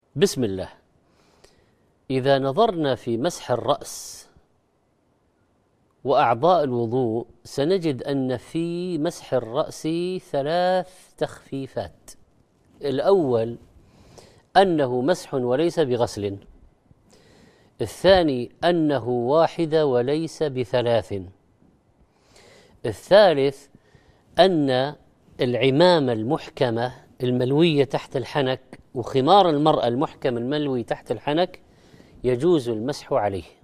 بسم الله. إذا نظرنا في مسح الرأس وأعضاء الوضوء سنجد أن في مسح الرأس 3 تخفيفات. الأول أنه مسح وليس بغسل. الثاني أنه واحدة وليس ب3. الثالث أن العمامة المحكمة الملوية تحت الحنك وخمار المرأة المحكم الملوي تحت الحنك يجوز المسح عليه.